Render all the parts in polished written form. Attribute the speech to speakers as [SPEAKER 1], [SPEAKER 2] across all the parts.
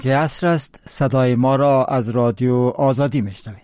[SPEAKER 1] عصر است. صدای ما را از رادیو آزادی میشنوید.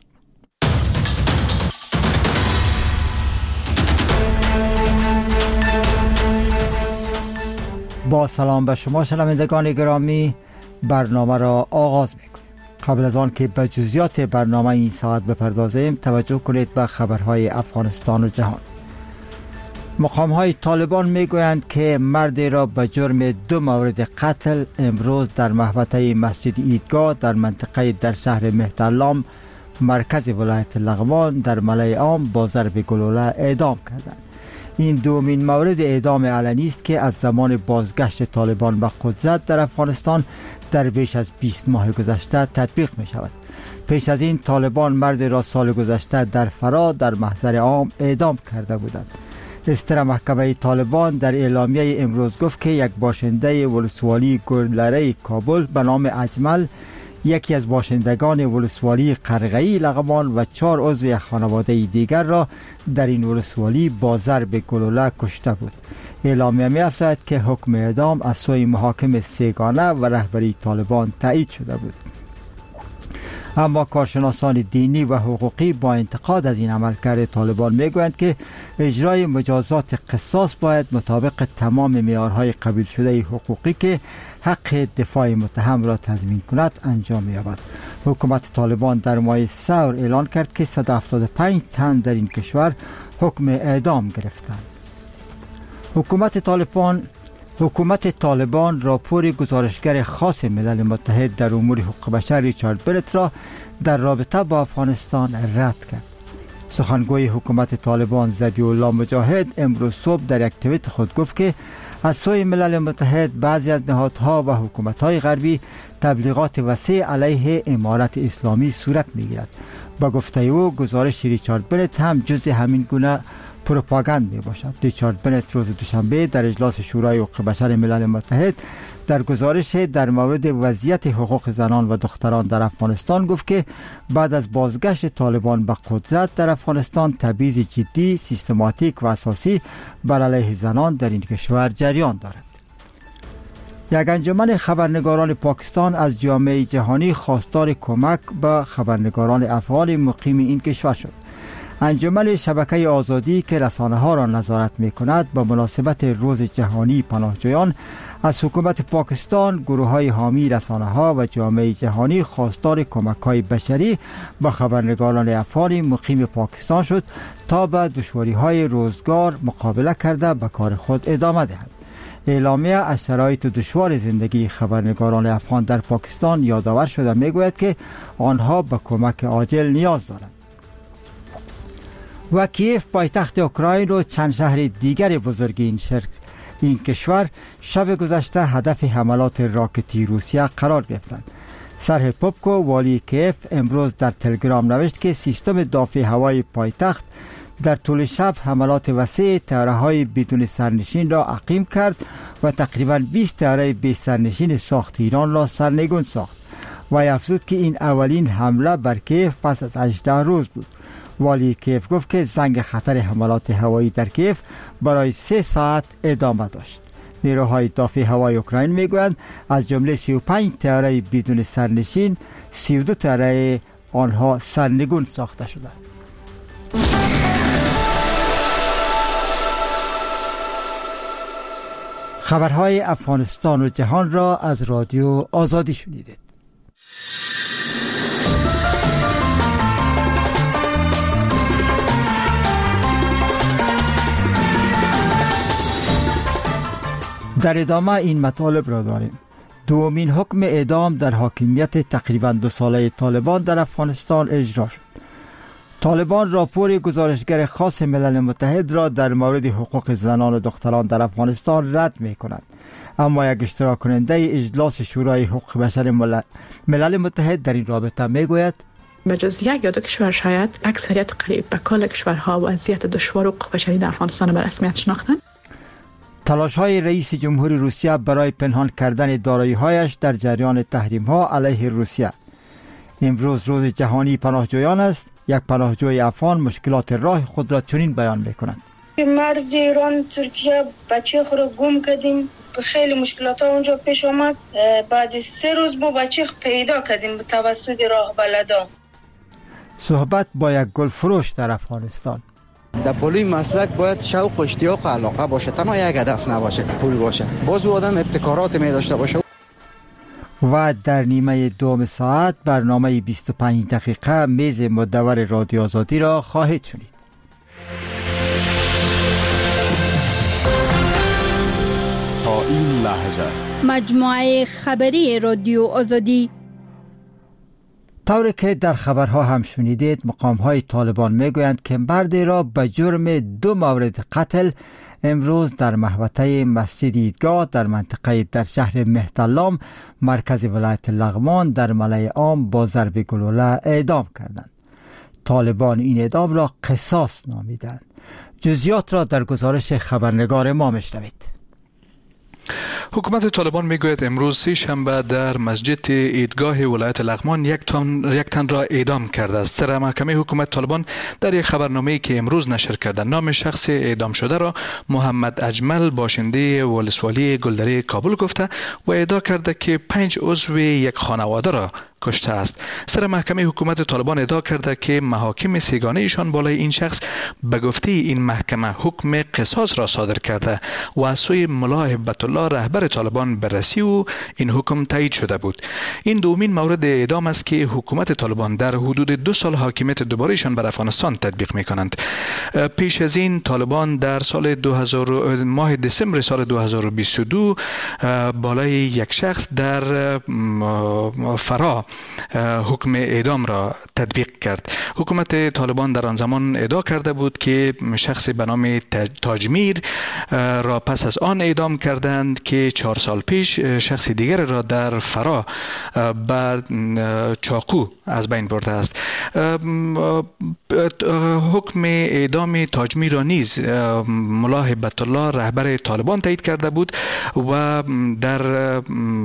[SPEAKER 1] با سلام به شما شنوندگان گرامی، برنامه را آغاز میکنیم. قبل از آن که به جزئیات برنامه این ساعت بپردازیم، توجه کنید به خبرهای افغانستان و جهان. مقام‌های طالبان میگویند که مردی را به جرم 2 مورد قتل امروز در محوطه مسجد ایدگاه در منطقه در شهر مهترلام مرکز ولایت لغمان در ملأ عام با ضرب گلوله اعدام کردند. این دومین مورد اعدام علنی است که از زمان بازگشت طالبان به قدرت در افغانستان در بیش از 20 ماه گذشته تطبیق می شود. پیش از این طالبان مرد را سال گذشته در فرا در محضر عام اعدام کرده بودند. استر محکمه طالبان در اعلامیه امروز گفت که یک باشنده ولسوالی گلره کابل به نام اجمل، یکی از باشندگان ولسوالی قرغه‌ای لغمان و 4 عضو یک خانواده دیگر را در این ولسوالی با ضرب گلوله کشته بود. اعلامیه می‌افزاید که حکم اعدام از سوی محاکم سه‌گانه و رهبری طالبان تایید شده بود. اما کارشناسان دینی و حقوقی با انتقاد از این عملکرد طالبان میگویند که اجرای مجازات قصاص باید مطابق تمام معیارهای قبول شده حقوقی که حق دفاع متهم را تضمین کند انجام یابد. حکومت طالبان در ماه ثور اعلان کرد که 175 تن در این کشور حکم اعدام گرفتند. حکومت طالبان راپور گزارشگر خاص ملل متحد در امور حقوق بشر ریچارد برت را در رابطه با افغانستان رد کرد. سخنگوی حکومت طالبان ذبیح الله مجاهد امروز صبح در یک توییت خود گفت که از سوی ملل متحد بعضی از نهادها و حکومت‌های غربی تبلیغات وسیع علیه امارت اسلامی صورت می‌گیرد. با گفته او گزارش ریچارد برت هم جزء همین گونه پروپاگاند می باشد. ریچارد برت روز دوشنبه در اجلاس شورای حقوق بشر ملل متحد در گزارش در مورد وضعیت حقوق زنان و دختران در افغانستان گفت که بعد از بازگشت طالبان به قدرت در افغانستان تبعیض جدی، سیستماتیک و اساسی بر علیه زنان در این کشور جریان دارد. یک انجمن خبرنگاران پاکستان از جامعه جهانی خواستار کمک به خبرنگاران افغان مقیم این کشور شد. انجمن شبکه آزادی که رسانه‌ها را نظارت می‌کند به مناسبت روز جهانی پناهجویان از حکومت پاکستان، گروه‌های حامی رسانه‌ها و جامعه جهانی خواستار کمک‌های بشری به خبرنگاران افغان مقیم پاکستان شد تا با دشواری‌های روزگار مقابله کرده به کار خود ادامه دهند. اعلامیه از شرایط دشوار زندگی خبرنگاران افغان در پاکستان یادآور شده می‌گوید که آنها به کمک عاجل نیاز دارند. و کیف پایتخت اوکراین و چند شهر دیگر بزرگ این کشور شب گذشته هدف حملات راکتی روسیه قرار گرفتند. سرح پوپکو والی کیف امروز در تلگرام نوشت که سیستم دافع هوایی پایتخت در طول شب حملات وسیع طیاره‌های بدون سرنشین را عقیم کرد و تقریباً 20 طیاره بی سرنشین ساخت ایران را سرنگون ساخت و افزود که این اولین حمله بر کیف پس از 18 روز بود. والی کیف گفت که زنگ خطر حملات هوایی در کیف برای 3 ساعت ادامه داشت. نیروهای دافع هوایی اوکراین میگویند از جمله 35 طیاره بدون سرنشین 32 طیاره آنها سرنگون ساخته شدند. خبرهای افغانستان و جهان را از رادیو آزادی شنیدید. در ادامه این مطالب را داریم. دومین حکم اعدام در حاکمیت تقریباً 2 ساله طالبان در افغانستان اجرا شد. طالبان راپور گزارشگر خاص ملل متحد را در مورد حقوق زنان و دختران در افغانستان رد می کند. اما یک اشتراک کننده اجلاس شورای حقوق بشر ملل متحد در این رابطه می گوید
[SPEAKER 2] بجز 1 یا 2 کشور شاید اکثریت قریب به کل کشورها وضعیت دشوار حقوق بشری در افغانستان به رسمیت شناختند.
[SPEAKER 1] تلاش‌های رئیس جمهوری روسیه برای پنهان کردن دارایی‌هایش در جریان تحریم‌ها علیه روسیه. امروز روز جهانی پناهجویان است. یک پناهجوی افغان مشکلات راه خود را چنین بیان می‌کند:
[SPEAKER 3] مرز ایران ترکیه بچه خود را گم کردیم، خیلی مشکلات ها اونجا پیش آمد. بعد 3 روز با بچه پیدا کردیم به توسط راه بلدا.
[SPEAKER 1] صحبت با یک گل فروش در افغانستان.
[SPEAKER 4] در پولوی مسلک باید شوق و اشتیاق و علاقه باشه، تنها یک هدف نباشه، پول باشه. باز آدم ابتکارات می داشته باشه.
[SPEAKER 1] و در نیمه دوم ساعت برنامه 25 دقیقه میز مدور رادیو آزادی را خواهید شنید.
[SPEAKER 5] تا این لحظه
[SPEAKER 6] مجموعه خبری رادیو آزادی.
[SPEAKER 1] طوری که در خبرها هم شنیدید، مقام‌های طالبان میگویند که مردی را به جرم 2 مورد قتل امروز در محوطه مسجد عیدگاه در منطقه در شهر مهدالام مرکز ولایت لغمان در ملأ عام با ضرب گلوله اعدام کردند. طالبان این اعدام را قصاص نامیدند. جزئیات را در گزارش خبرنگار ما میشنوید.
[SPEAKER 7] حکومت طالبان میگوید امروز 3 شنبه در مسجد عیدگاه ولایت لغمان یک تن را اعدام کرده است. سر محکمه حکومت طالبان در یک خبرنامه‌ای که امروز نشر کرده نام شخص اعدام شده را محمد اجمل باشنده ولسوالی گلدره کابل گفته و ادعا کرده که 5 عضو یک خانواده را کشته است. سر محکمه حکومت طالبان ادعا کرده که محاکم سگانه ایشان بالای این شخص به گفته این محکمه حکم قصاص را صادر کرده و از سوی ملا هبت الله رهبر طالبان بررسی او این حکم تایید شده بود. این دومین مورد اعدام است که حکومت طالبان در حدود 2 سال حاکمیت دوباره ایشان بر افغانستان تطبیق می کنند. پیش از این طالبان در سال ماه دسامبر سال 2022 بالای یک شخص در فرا حکم اعدام را تطبیق کرد. حکومت طالبان در آن زمان ادعا کرده بود که شخص به نام تاجمیر را پس از آن اعدام کردند که 4 سال پیش شخص دیگر را در فرا به چاقو از بین برده است. حکم اعدام تاجمیر را نیز ملا هبت الله رهبر طالبان تایید کرده بود و در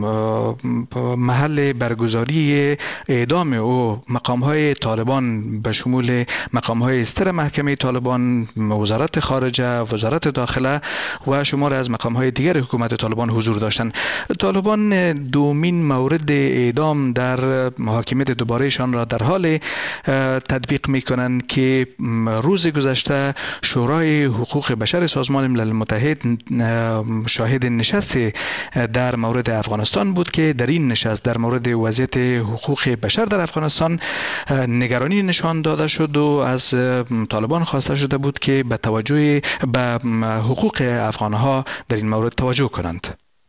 [SPEAKER 7] محل برگزاری اعدام او مقام‌های طالبان به شمول مقام‌های استر محکمه طالبان، وزارت خارجه، وزارت داخله و شمار از مقام‌های دیگر حکومت طالبان حضور داشتند. طالبان دومین مورد اعدام در حاکمیت دوبارهشان را در حال تطبیق می‌کنند که روز گذشته شورای حقوق بشر سازمان ملل متحد شاهد نشست در مورد افغانستان بود که در این نشست در مورد وضعیت حقوق بشر در افغانستان نگرانی نشان داده شد و از طالبان خواسته شده بود که به توجه به حقوق افغانها در این مورد توجه کنند.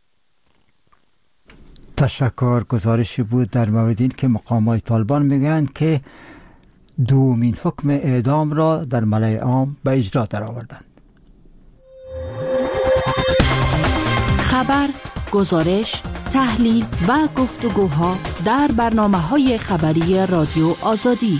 [SPEAKER 1] تشکر. گزارشی بود در مورد این که مقامات طالبان میگویند که دومین حکم اعدام را در ملأ عام به اجرا درآوردند.
[SPEAKER 8] خبر، گزارش، تحلیل و گفتگوها در برنامه‌های خبری رادیو آزادی.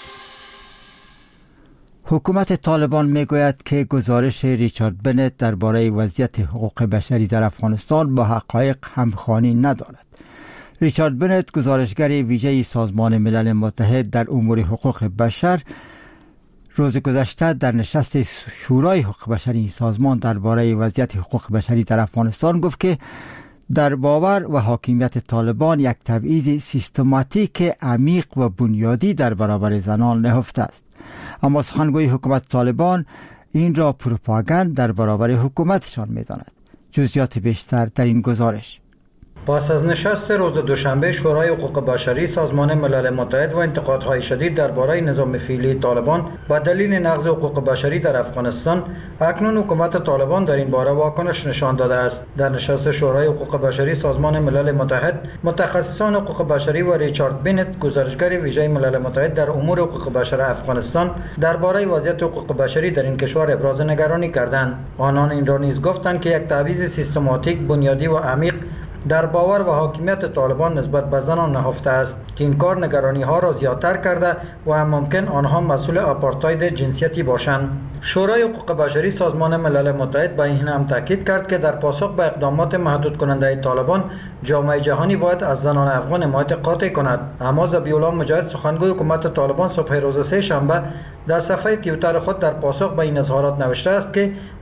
[SPEAKER 1] حکومت طالبان میگوید که گزارش ریچارد بنت درباره وضعیت حقوق بشری در افغانستان با حقایق همخوانی ندارد. ریچارد بنت، گزارشگر ویژه سازمان ملل متحد در امور حقوق بشر، روز گذشته در نشست شورای حقوق بشری سازمان درباره وضعیت حقوق بشری در افغانستان گفت که در باور و حاکمیت طالبان یک تبعیض سیستماتیک عمیق و بنیادی در برابر زنان نهفته است. اما سخنگوی حکومت طالبان این را پروپاگاند در برابر حکومتشان می‌داند. جزئیات بیشتر در این گزارش.
[SPEAKER 9] پس از نشست روز دوشنبه شورای حقوق بشری سازمان ملل متحد و انتقادهای شدید درباره نظام فعلی طالبان با دلیل نقض حقوق بشری در افغانستان، اکنون حکومت طالبان در این باره واکنش نشان داده است. در نشست شورای حقوق بشری سازمان ملل متحد، متخصصان حقوق بشری و ریچارد بنت، گزارشگر ویژه ملل متحد در امور حقوق بشر افغانستان، درباره وضعیت حقوق بشری در این کشور ابراز نگرانی کردند. آنان این را نیز گفتند که یک تبعیض سیستماتیک، بنیادی و عمیق در باور و حاکمیت طالبان نسبت به زنان نهفته است که این کار نگرانی ها را زیادتر کرده و ممکن آنها مسئول آپارتاید جنسیتی باشند. شورای حقوق بشری سازمان ملل متحد به این هم تاکید کرد که در پاسخ به اقدامات محدود کننده طالبان، جامعه جهانی باید از زنان افغان حمایت قاطع کند. اما ذبیح الله مجاهد، سخنگوی حکومت طالبان، صبح روز سه شنبه در صفحه توییتر خود در پاسخ به این اظهارات نوشته است که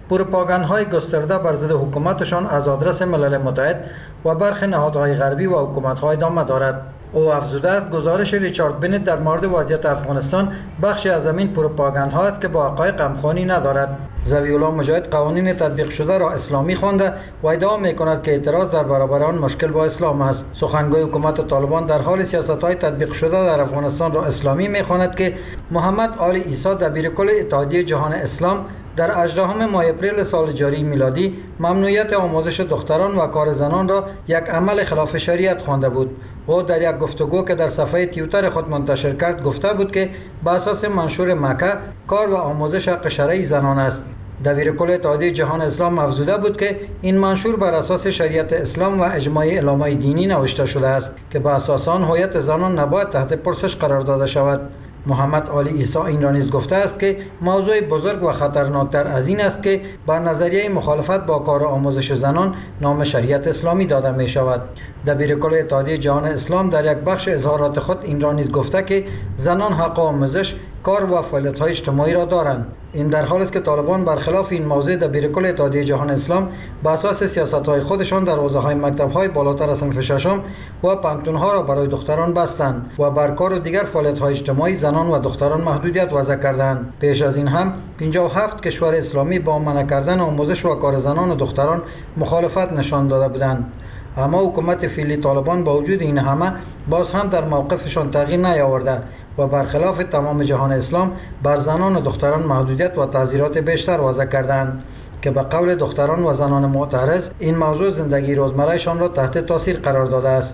[SPEAKER 9] پروپاگاندهای گسترده بر ضد حکومتشان از آدرس ملل متحد و برخی نهادهای غربی و حکومت‌ها ادامه دارد. او افزوده است گزارش ریچارد بنت در مورد وضعیت افغانستان بخشی از همین پروپاگاندها است که با حقایق همخوانی ندارد. ضوی الله مجاهد قوانین تطبیق شده را اسلامی خوانده و ادعا می‌کند که اعتراض در برابر آن مشکل با اسلام است. سخنگوی حکومت طالبان در حال سیاست‌های تطبیق شده در افغانستان را اسلامی می‌خواند که محمد علی عیسی دبیرکل اتحادیه جهان اسلام در 18 ماه اپریل سال جاری میلادی ممنوعیت آموزش دختران و کار زنان را یک عمل خلاف شریعت خوانده بود. او در یک گفتگو که در صفحه توییتر خود منتشر کرد گفته بود که بر اساس منشور مکه کار و آموزش حق شرعی زنان است. دبیرکل اتحادیه جهان اسلام افزوده بود که این منشور بر اساس شریعت اسلام و اجماع علمای دینی نوشته شده است که بر اساس آن هویت زنان نباید تحت پرسش قرار داده شود. محمد علی عیسی این را نیز گفته است که موضوع بزرگ و خطرناکتر از این است که بر نظریه مخالفت با کار آموزش زنان نام شریعت اسلامی داده می شود. دبیرکل اتحادیه جهان اسلام در یک بخش اظهارات خود این را نیز گفته که زنان حق آموزش، کار و فعالیت‌های اجتماعی را دارند. این در حالی است که طالبان برخلاف این موضوع دبیرکل اتحادیه جهان اسلام بر اساس سیاست‌های خودشان در حوزه‌های مکتب‌های بالاتر از صنف ششم و پانتون‌ها را برای دختران بستند و بر کار و دیگر فعالیت‌های اجتماعی زنان و دختران محدودیت وضع کردند. پیش از این هم 57 کشور اسلامی با منع کردن آموزش و کار زنان و دختران مخالفت نشان داده بودند. اما حکومت فعلی طالبان با وجود این همه باز هم در موقفشان تغییر نیاورده و برخلاف تمام جهان اسلام بر زنان و دختران محدودیت و تعزیرات بیشتر وضع کردند که به قول دختران و زنان معترض این موضوع زندگی روزمرهشان را تحت تاثیر قرار داده است.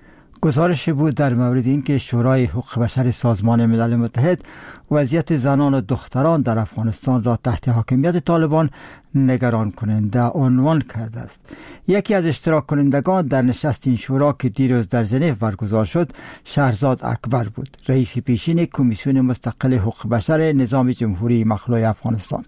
[SPEAKER 1] گزارشی بود در مورد اینکه شورای حقوق بشر سازمان ملل متحد وضعیت زنان و دختران در افغانستان را تحت حاکمیت طالبان نگران کننده عنوان کرده است. یکی از اشتراک کنندگان در نشست این شورا که دیروز در ژنو برگزار شد شهرزاد اکبر بود، رئیس پیشین کمیسیون مستقل حقوق بشر نظام جمهوری مخلوع افغانستان.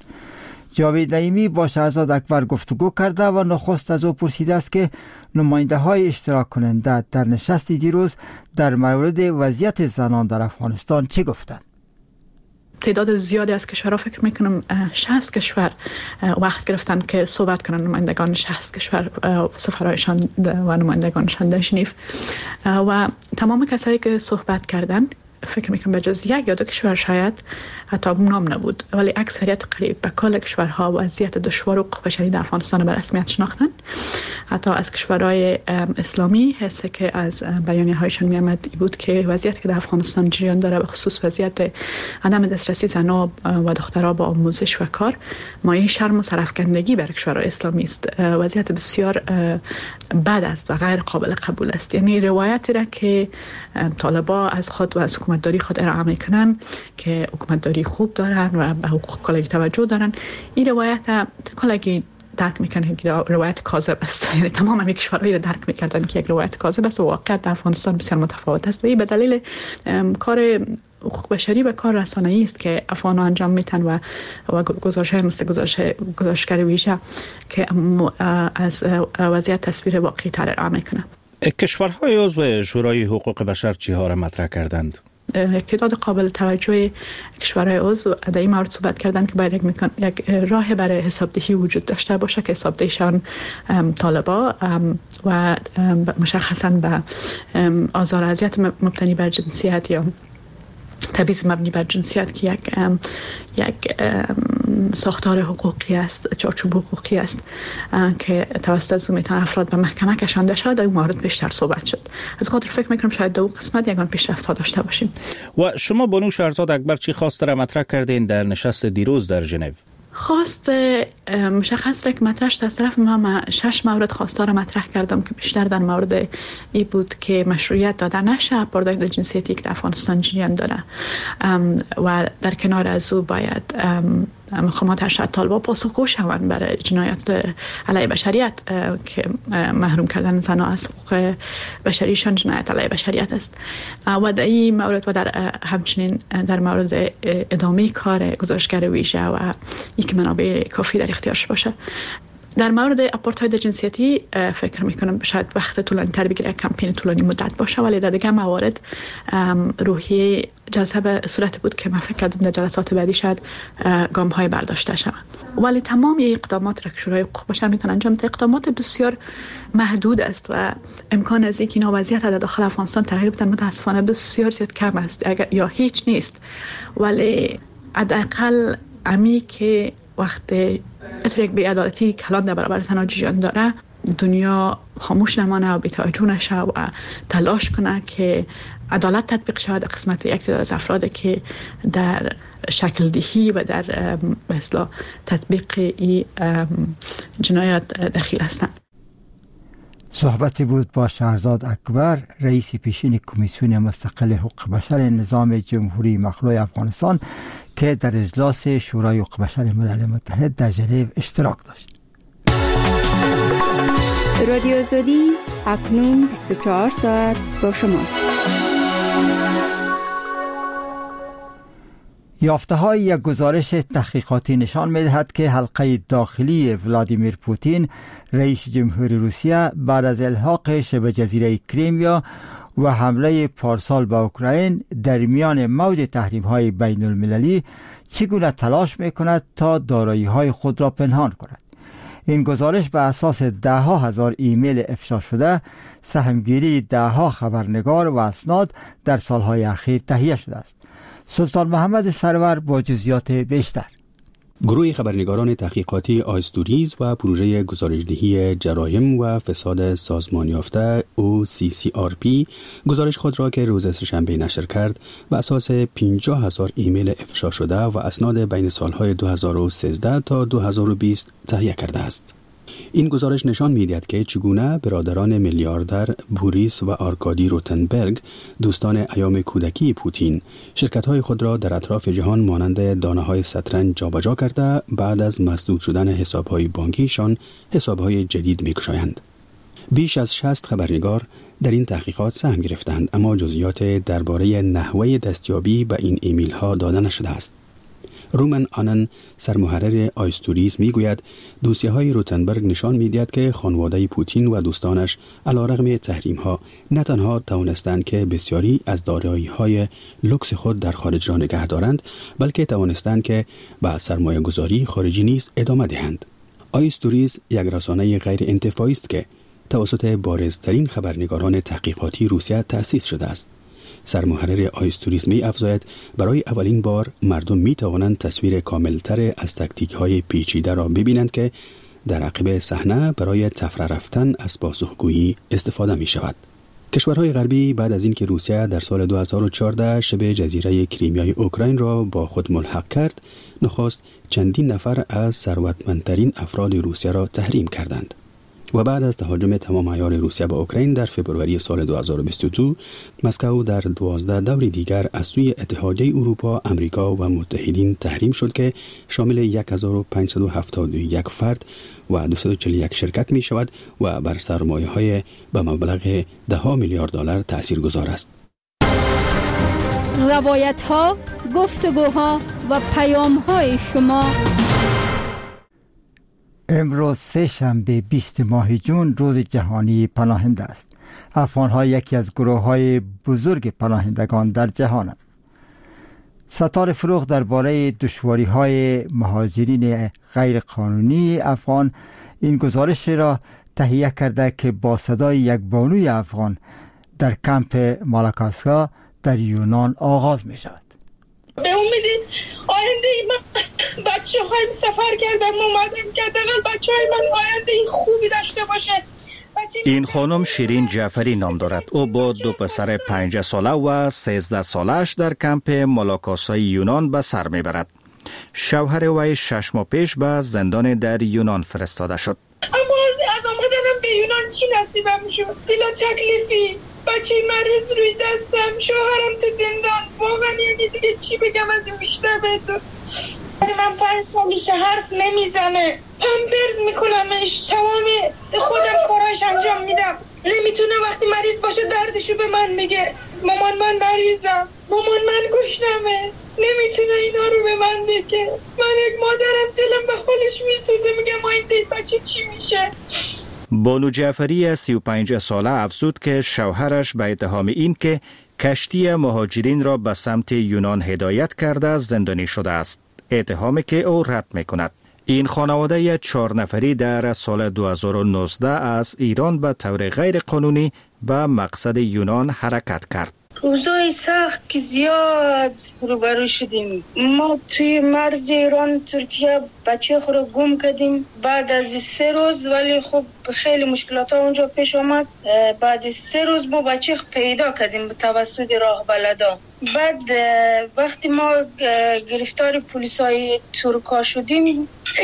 [SPEAKER 1] جاوید نعیمی با شهرزاد اکبر گفتگو کرده و نخست از او پرسیده است که نماینده های اشتراک کننده در نشست دیروز در مورد وضعیت زنان در افغانستان چی گفتند.
[SPEAKER 2] تعداد زیادی از کشورها فکر میکنم 60 کشور وقت گرفتن که صحبت کنن، نمایندگان 60 کشور سفرایشان و نمایندگانشان در ژنو و تمام کسایی که صحبت کردن فکر میکنم به جز یک یا دو کشور شاید حتی نام نبود، ولی اکثریت قریب به کل کشورها وضعیت دشوار و حقوق بشری در افغانستان به رسمیت شناختن. حتی از کشورهای اسلامی حسی که از بیانیه هایشان میامد بود که وضعیت که در افغانستان جریان داره به خصوص وضعیت عدم دسترسی زنان و دخترها با آموزش و کار مایه شرم و سرافکندگی برای کشورهای اسلامی است. وضعیت بسیار بد است و غیر قابل قبول است. یعنی روایتی را که طالبا از خود و از حکومتداری خود ارائه میکنن که حکومتداری خوب دارن و به حقوق کالایی توجه دارن، این روایت کالایی درک میکنه که روایت کاذب است. یعنی تمام همه کشورهایی را درک میکردن که یک روایت کاذب است و واقعیت در افغانستان بسیار متفاوت است و این به دلیل کار حقوق بشری و کار رسانه‌ای است که افغان‌ها انجام میتن و گزارش‌های مثل گزارشگر ویژه که از وضعیت تصویر واقعی تر ارائه میکنه.
[SPEAKER 10] کشورهای عضو شورای حقوق بشر چی‌ها را مطرح کردند؟
[SPEAKER 2] تعداد قابل توجه کشورهای عضو در این مورد صحبت کردن که باید یک راه برای حسابدهی وجود داشته باشه که حسابدهیشان طالبا و مشخصاً به آزار و اذیت مبتنی بر جنسیت یا تبعیض مبنی بر جنسیت که یک ساختار حقوقی است، چارچوب حقوقی است که توسط از میتونه افراد به محکمه کشانده شود. در این مورد بیشتر صحبت شد. از خاطر فکر میکنم شاید دو قسمت یگان پیشرفت داشته باشیم.
[SPEAKER 10] و شما بانو شهرزاد اکبر چی خواست را مطرح کردین در نشست دیروز در ژنو؟
[SPEAKER 2] خواست مشخص را که مطرحش از طرف ما 6 مورد خواسته را مطرح کردم که بیشتر در مورد ای بود که مشروعیت داده نشه پرداخت جنسیتی که در افغانستان جریان داره و در کنار از او باید مقامات ارشد طالبا پاسخگو شوند برای جنایات علیه بشریت که محروم کردن زنان از حقوق بشریشان جنایت علیه بشریت است و در این مورد و در همچنین در مورد ادامه کار گزارشگر ویژه و یک منابع کافی در اختیارش باشه. در مورد آپارتاید جنسیتی فکر میکنم شاید وقت طولانی تر بگیره، کمپین طولانی مدت باشه، ولی در دیگه موارد روحیه جلسه صورت بود که من فکر کردم در جلسات بعدی شاید گام های برداشته شود. ولی تمام اقدامات را که شورای حقوق بشر میتونه انجام بده اقدامات بسیار محدود است و امکان از اینکه اینا وضعیت در داخل افغانستان تغییر بدن متاسفانه بسیار زیاد کم است یا هیچ نیست. ولی حداقل امی که وقت یک بی‌عدالتی کلان در برابر زنان جریان داره، دنیا خاموش نمانه و بی‌توجه نشه و تلاش کنه که عدالت تطبیق شود در قسمت یک تعداد از افراد که در شکل دهی و در مثلا تطبیق جنایات دخیل هستند.
[SPEAKER 1] صحبتی بود با شهرزاد اکبر، رئیس پیشین کمیسیون مستقل حقوق بشر نظام جمهوری مخلوع افغانستان که در اجلاس شورای حقوق بشر ملل متحد در ژنو اشتراک داشت.
[SPEAKER 6] رادیو آزادی اکنون 24 ساعت با شماست.
[SPEAKER 1] یافته های یک گزارش تحقیقاتی نشان می‌دهد که حلقه داخلی ولادیمیر پوتین رئیس جمهوری روسیه بعد از الحاق شبه جزیره کریمیا و حمله پارسال به اوکراین در میان موج تحریم‌های بین المللی چگونه تلاش می‌کند تا دارایی‌های خود را پنهان کند. این گزارش به اساس 10,000 ایمیل افشا شده، سهمگیری 10 خبرنگار و اسناد در سالهای اخیر تهیه شده است. سلطان محمد سرور با جزئیات بیشتر.
[SPEAKER 11] گروه خبرنگاران تحقیقاتی آیستوریز و پروژه گزارشدهی جرایم و فساد سازمان یافته OCCRP گزارش خود را که روز سه‌شنبه نشر کرد به اساس 50,000 ایمیل افشا شده و اسناد بین سالهای 2013 تا 2020 تهیه کرده است. این گزارش نشان می‌دهد که چگونه برادران میلیاردر بوریس و آرکادی روتنبرگ، دوستان ایام کودکی پوتین، شرکت‌های خود را در اطراف جهان مانند دانه‌های شطرنج جابجا کرده بعد از مسدود شدن حساب‌های بانکیشان حساب‌های جدید می‌گشایند. بیش از 60 خبرنگار در این تحقیقات سهم گرفتند، اما جزئیات درباره نحوه دستیابی به این ایمیل‌ها داده نشده است. رومن آنن، سرمحرر آیستوریز، میگوید دوسیه‌های روتنبرگ نشان می‌دهد که خانواده پوتین و دوستانش علیرغم تحریم‌ها نه تنها توانستند که بسیاری از دارایی‌های لوکس خود در خارج را نگه دارند، بلکه توانستند که به سرمایه‌گذاری خارجی نیز ادامه دهند. آیستوریز یک رسانه غیر انتفاعی است که توسط بارزترین خبرنگاران تحقیقاتی روسیه تأسیس شده است. سرمحرر آیستوریز می افزاید برای اولین بار مردم می توانند تصویر کاملتر از تاکتیک های پیچیده را ببینند که در عقب صحنه برای تفره رفتن از پاسخگویی استفاده می شود. کشورهای غربی بعد از اینکه روسیه در سال 2014 شبه جزیره کریمیای اوکراین را با خود ملحق کرد، نخست چندین نفر از ثروتمندترین افراد روسیه را تحریم کردند. و بعد از تهاجم تمام عیار روسیه به اوکراین در فوریه سال 2022، مسکو در 12 دور دیگر از سوی اتحادیه اروپا، امریکا و متحدین تحریم شد که شامل 1571 فرد و 241 شرکت می شود و بر سرمایه‌های به مبلغ 10 میلیارد دلار تاثیرگذار است.
[SPEAKER 6] روایت‌ها، گفتگوها و پیام‌های شما.
[SPEAKER 1] امروز سه‌شنبه 20 ماه جون روز جهانی پناهنده است. افغان‌ها یکی از گروه‌های بزرگ پناهندگان در جهانند. ستار فروغ درباره دشواری‌های مهاجرین غیر قانونی افغان این گزارش را تهیه کرده که با صدای یک بانوی افغان در کمپ مالاکاسکا در یونان آغاز می شود.
[SPEAKER 3] به امید آینده من بچه هایم سفر کردم اومدم که دقیقا بچه های من آینده خوبی داشته باشه.
[SPEAKER 10] این خانم شیرین جعفری نام دارد. او با 2 پسر 5 ساله و 13 سالش در کمپ مالاکاسای یونان به سر میبرد. شوهر وی 6 ماه پیش به زندان در یونان فرستاده شد.
[SPEAKER 3] اما از آمدنم به یونان چی نصیبم شد؟ بلا تکلیفی، بچه مریض روی دستم، شوهرم تو زندان. واقعا یعنی دیگه چی بگم از این بیشتر بهتون. من 5 سالشه حرف نمیزنه، پمپرز میکنمش، تمام خودم کاراش انجام میدم. نمیتونه وقتی مریض باشه دردشو به من میگه. مامان من مریضم، مامان من گشنمه، نمیتونه اینا رو به من بگه. من یک مادرم دلم به حالش میسوزه، میگه ما این بچه چی میشه.
[SPEAKER 10] بانو جعفری 35 ساله افزود که شوهرش به اتهام این که کشتی مهاجرین را به سمت یونان هدایت کرده زندانی شده است، اتهامی که او رد میکند. این خانواده 4 نفری در سال 2019 از ایران به طور غیر قانونی به مقصد یونان حرکت کرد.
[SPEAKER 3] روزای سخت که زیاد روبرو شدیم. ما توی مرز ایران ترکیه بچه خود رو گم کردیم بعد از 3 روز، ولی خب خیلی مشکلات ها اونجا پیش آمد. بعد از 3 روز ما بچه پیدا کردیم به توسط راه بلدا. بعد وقتی ما گرفتار پلیسای ترکا شدیم،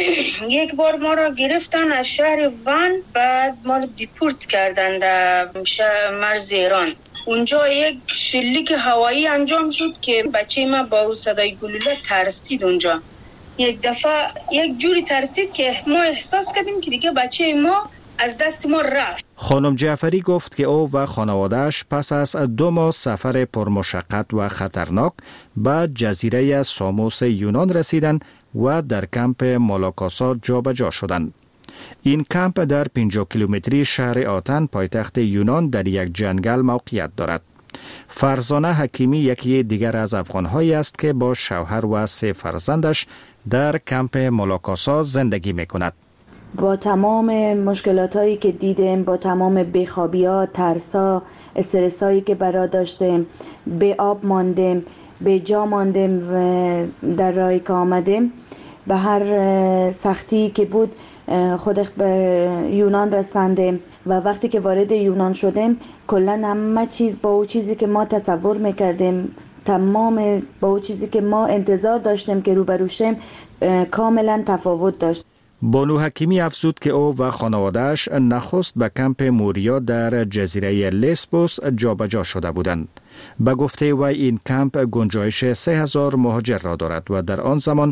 [SPEAKER 3] یک بار ما را گرفتن از شهر ون، بعد ما را دیپورت کردن در مرز ایران. اونجا یک شلیک هوایی انجام شد که بچه ما با صدای گلوله ترسید. اونجا یک دفعه یک جوری ترسید که ما احساس کردیم که دیگه بچه ما از دست ما رفت.
[SPEAKER 10] خانم جعفری گفت که او و خانواده‌اش پس از 2 ماه سفر پرمشقت و خطرناک به جزیره ساموس یونان رسیدند و در کمپ مالاکاسا جابجا شدند. این کمپ در 50 کیلومتری شهر آتن پایتخت یونان در یک جنگل موقعیت دارد. فرزانه حکیمی یکی دیگر از افغان‌هایی است که با شوهر و 3 فرزندش در کمپ مالاکاسا زندگی می‌کند.
[SPEAKER 12] با تمام مشکلاتایی که دیدیم، با تمام بیخوابی‌ها، ترس‌ها، استرس‌هایی که برا داشتیم، به آب ماندیم، به جا ماندیم و در راهی که آمدیم، به هر سختی که بود خود به یونان رساندیم و وقتی که وارد یونان شدیم کلا همه چیز با اون چیزی که ما تصور میکردیم، تمام با اون چیزی که ما انتظار داشتیم که روبروشیم کاملا تفاوت داشت.
[SPEAKER 10] بانو حکیمی افزود که او و خانواده‌اش نخست به کمپ موریا در جزیره لسبوس جابجا شده بودند. به گفته وی این کمپ گنجایش 3000 مهاجر را دارد و در آن زمان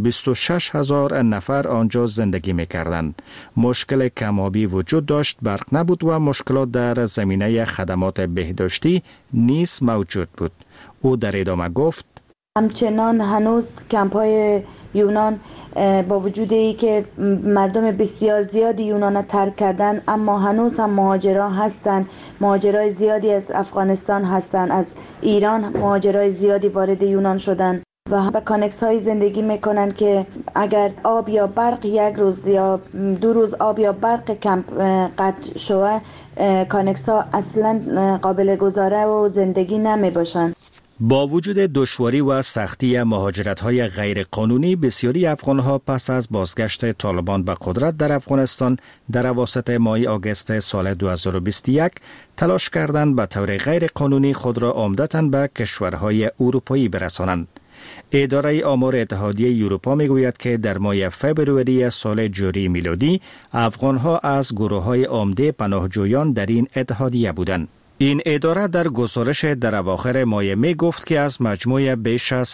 [SPEAKER 10] 26000 نفر آنجا زندگی می‌کردند. مشکل کم‌آبی وجود داشت، برق نبود و مشکلات در زمینه خدمات بهداشتی نیز موجود بود. او در ادامه گفت
[SPEAKER 12] همچنان هنوز کمپ‌های یونان با وجود ای که مردم بسیار زیادی یونان ترک کردن، اما هنوز هم مهاجران هستن. مهاجرای زیادی از افغانستان هستن، از ایران مهاجرای زیادی وارد یونان شدن و به کانکس های زندگی میکنن که اگر آب یا برق 1 روز یا 2 روز آب یا برق کمپ قطع شوه، کانکس ها اصلا قابل گزاره و زندگی نمی باشن.
[SPEAKER 10] با وجود دشواری و سختی مهاجرت‌های غیرقانونی، بسیاری افغان‌ها پس از بازگشت طالبان به قدرت در افغانستان در اواسط ماه آگوست سال 2021 تلاش کردند به طور غیرقانونی خود را عمدتاً به کشورهای اروپایی برسانند. اداره آمار اتحادیه اروپا میگوید که در ماه فوریه سال جاری میلادی افغان‌ها از گروه‌های عمده پناهجویان در این اتحادیه بودند. این اداره در گزارش در اواخر ماه می گفت که از مجموع بیش از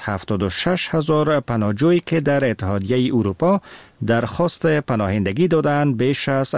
[SPEAKER 10] 76,000 پناهجویی که در اتحادیه اروپا درخواست پناهندگی دادند، بیش از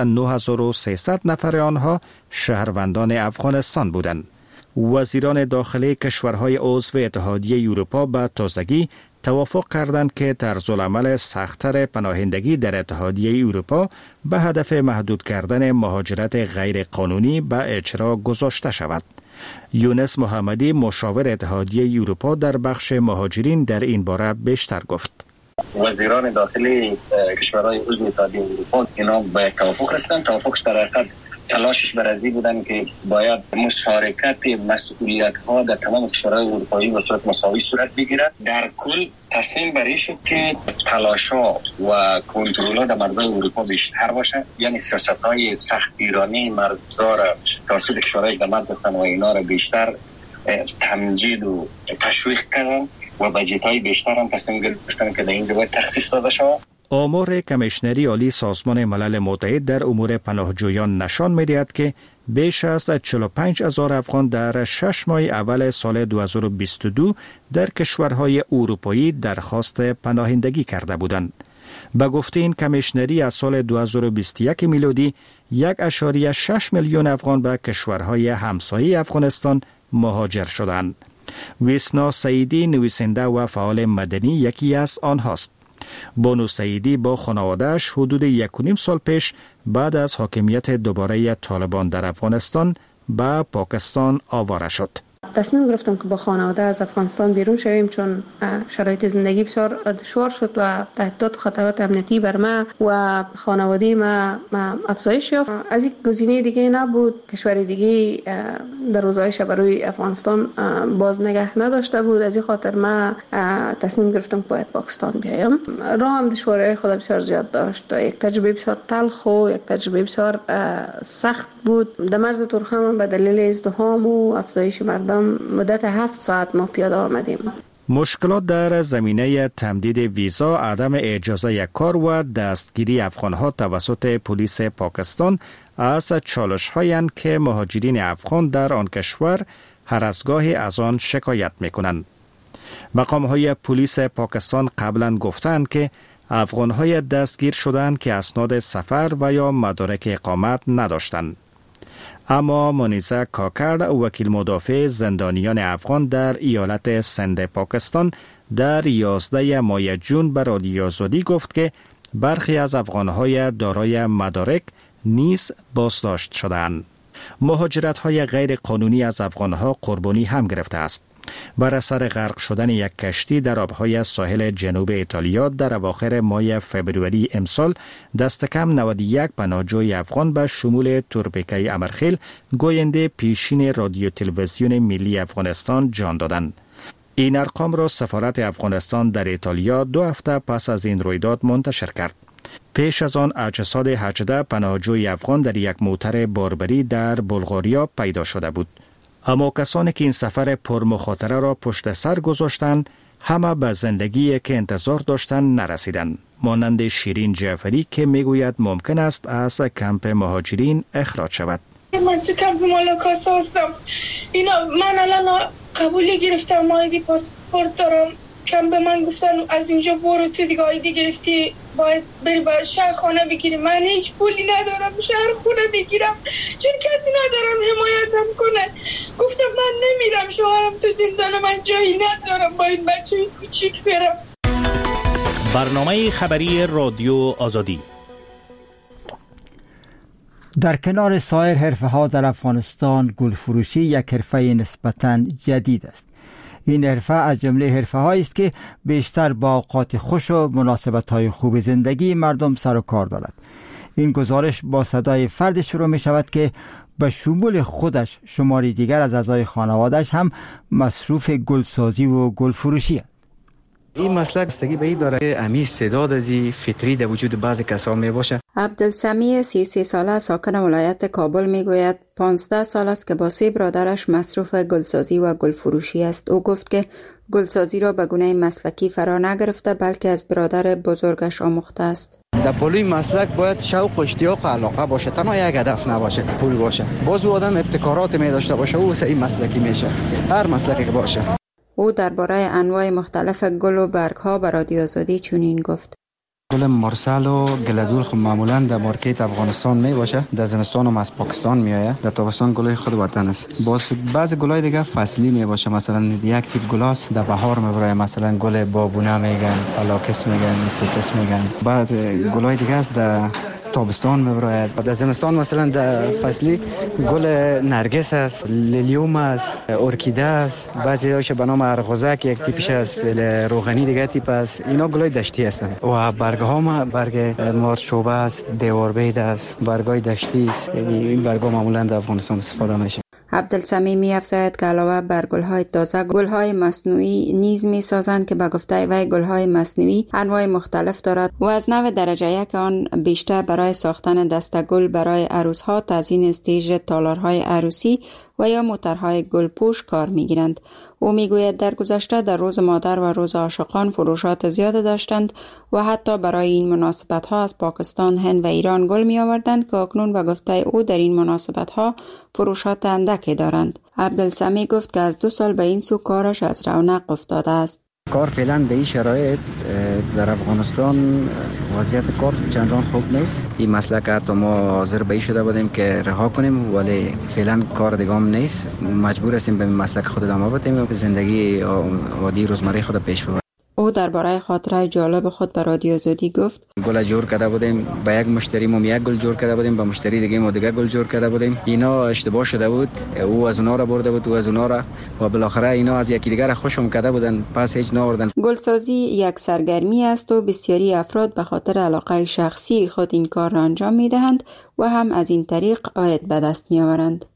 [SPEAKER 10] 9300 نفر آنها شهروندان افغانستان بودند. وزیران داخلی کشورهای عضو اتحادیه اروپا به تازگی توافق کردند که طرزالعمل سخت‌تر پناهندگی در اتحادیه اروپا به هدف محدود کردن مهاجرت غیر قانونی به اجرا گذاشته شود. یونس محمدی مشاور اتحادیه اروپا در بخش مهاجرین در این باره بیشتر گفت.
[SPEAKER 13] وزیران داخلی کشورهای عضو اتحادیه اروپا اینا به توافق رسیدن. توافقش در حقیقت تلاشش بر ازی بودن که باید مشارکت مسئولیت ها در تمام کشورهای اروپایی به صورت مساوی صورت بگیرد. در کل تصمیم بر این شد که تلاش ها و کنترل ها در مرزهای اروپا بیشتر باشه، یعنی سیاست های سختگیرانه مرزها را توسط کشورهای در مرز هستند و اینا را بیشتر تمجید و تشویق کردن و بجت های بیشتر هم تصمیم گرفتن که در این باید تخصیص داده شود.
[SPEAKER 10] آمار کمیشنری عالی سازمان ملل متحد در امور پناهجویان نشان می‌دهد که بیش از 45,000 افغان در 6 ماه اول سال 2022 در کشورهای اروپایی درخواست پناهندگی کرده بودند. به گفته این کمیشنری از سال 2021 میلادی 1.6 میلیون افغان به کشورهای همسایه افغانستان مهاجر شدند. ویسنا سعیدی نویسنده و فعال مدنی یکی از آنهاست. بانو سعیدی با خانواده‌اش حدود 1.5 سال پیش بعد از حاکمیت دوباره طالبان در افغانستان به پاکستان آواره شد.
[SPEAKER 14] تصمیم گرفتم که با خانواده از افغانستان بیرون شویم چون شرایط زندگی بسیار دشوار شد و تهدید خطرات امنیتی بر ما و خانواده ما افزایش یافت. از یک گزینه دیگه نبود، کشور دیگه در روزهای برای افغانستان باز نگه نداشته بود. از این خاطر ما تصمیم گرفتم که باید پاکستان بیایم. راه هم دشواری خود بسیار زیاد داشت، یک تجربه بسیار تلخ و یک تجربه بسیار سخت بود. در مرز تورخم به دلیل ازدحام و افزایش مردم مدت 7 ساعت ما پیاده آمدیم.
[SPEAKER 10] مشکلات در زمینه تمدید ویزا، عدم اجازه کار و دستگیری افغانها توسط پلیس پاکستان از چالش‌هایند که مهاجرین افغان در آن کشور هر از گاهی از آن شکایت می‌کنند. مقام‌های پلیس پاکستان قبلا گفتند که افغان‌های دستگیر شدند که اسناد سفر و یا مدارک اقامت نداشتند. اما منیزه کاکر، وکیل مدافع زندانیان افغان در ایالت سند پاکستان، در 11 ماه جون به رادیو آزادی گفت که برخی از افغانهای دارای مدارک نیز بازداشت شدند. مهاجرت‌های غیر قانونی از افغانها قربانی هم گرفته است. بر اثر غرق شدن یک کشتی در آبهای ساحل جنوب ایتالیا در اواخر ماه فبروری امسال، دست کم 91 پناهجوی افغان به شمول تورپیکه امرخیل، گوینده پیشین رادیو تلویزیون ملی افغانستان جان دادند. این ارقام را سفارت افغانستان در ایتالیا 2 هفته پس از این رویداد منتشر کرد. پیش از آن اجساد 18 پناهجوی افغان در یک موتر باربری در بلغاریا پیدا شده بود. اما کسانی که این سفر پرمخاطره را پشت سر گذاشتند، همه به زندگی که انتظار داشتند نرسیدند. مانند شیرین جعفری که میگوید ممکن است از کمپ مهاجرین اخراج شود.
[SPEAKER 3] من تو کمپ مالاکاسا هستم. من الان قبولی گرفتم، آیدی پاسپورت دارم. کم به من گفتن از اینجا برو، تو دیگه آیدی گرفتی باید بری بر شهر خانه بگیری. من هیچ پولی ندارم شهر خونه بگیرم چون کسی ندارم حمایتم کنه. گفتم من نمیرم، شوهرم تو زندان، من جایی ندارم با این بچه کوچیک برم.
[SPEAKER 15] برنامه خبری رادیو آزادی.
[SPEAKER 1] در کنار سایر حرفه‌ها در افغانستان، گلفروشی یک حرفه نسبتاً جدید است. این حرفه از جمله حرفه‌هایی است که بیشتر با اوقات خوش و مناسبت‌های خوب زندگی مردم سر و کار دارد. این گزارش با صدای فرد شروع می شود که به شمول خودش شماری دیگر از اعضای خانواده‌اش هم مصروف گلسازی و گلفروشی است.
[SPEAKER 4] این مسلک بستگی به این داره که امی استعداد ازی فطری در وجود بعضی کسان می باشه.
[SPEAKER 6] عبدالسمی 33 ساله ساکن ولایت کابل می گوید 15 سال است که با 3 برادرش مصروف گلسازی و گلفروشی است. او گفت که گلسازی را به گونه مسلکی فرا نگرفته بلکه از برادر بزرگش آموخته است.
[SPEAKER 4] در پلوی مسلک باید شوق و اشتیاق و علاقه باشه، تنها یک هدف نباشه، پول باشه. باز آدم ابتکارات می داشته باشه، او این مسلکی میشه، هر مسلکی که باشه.
[SPEAKER 6] او درباره انواع مختلف گل و برگ‌ها به رادیو آزادی چنین گفت:
[SPEAKER 4] گل مارسل و گلدول خب معمولا در مارکت افغانستان می باشه، در زمستان هم از پاکستان می آید، در تابستان گلای خود وطن است. باز بعضی گلای دیگه فصلی می باشه، مثلا یک تیپ گلاس در بهار می برای، مثلا گل بابونه میگن، فلاکس میگن، استیکس میگن. بعض گلای دیگه است در تابستان میبراید. در زمستان مثلا در فصلی گل نرگس است، لیلیوم است، ارکیده است، بعضی هاش به نام ارغوزک یک تیپش است، روغنی دیگه تیپ است. اینا گلای دشتی هستند. و برگ‌ها ما برگ مارچوبه است، دیواربید است، برگای دشتی است. این برگ‌ها معمولا در افغانستان استفاده میشه.
[SPEAKER 6] عبدالسمی می‌افزاید که علاوه بر گل‌های تازه، گل‌های مصنوعی نیز می‌سازند که به گفته وی گل‌های مصنوعی انواع مختلف دارد و از نوع درجه یک آن بیشتر برای ساختن دسته‌گل برای عروس‌ها، تزیین استیج تالارهای عروسی و یا موترهای گلپوش کار می‌گیرند. او می‌گوید در گذشته در روز مادر و روز عاشقان فروشات زیاد داشتند و حتی برای این مناسبت‌ها از پاکستان، هند و ایران گل می‌آوردند که اکنون به گفته او در این مناسبت‌ها فروشات اندکی دارند. عبدالسمی گفت که از 2 سال به این سو کارش از رونق افتاده است.
[SPEAKER 4] کار فعلا به این شرایط در افغانستان وضعیت کار چندان خوب نیست. این مسئله که حتی ما حاضر به این شده بودیم که رها کنیم، ولی فعلا کار دیگه هم نیست. مجبور هستیم به مسلک خود ادامه بدیم و زندگی عادی روزمره خود پیش ببریم.
[SPEAKER 6] او درباره خاطره جالب خود به رادیو آزادی گفت:
[SPEAKER 4] گل جور کرده بودیم، به یک مشتری ما یک گل جور کرده بودیم، به مشتری دیگه ما دیگه گل جور کرده بودیم. اینا اشتباه شده بود، او از اونا را برده بود، او از اونا را، و بالاخره اینا از یکی دیگه را خوشم کرده بودن، پس هیچ ناوردن.
[SPEAKER 6] گلسازی یک سرگرمی است و بسیاری افراد به خاطر علاقه شخصی خود این کار را انجام می‌دهند و هم از این طریق عاید به دست می‌آورند.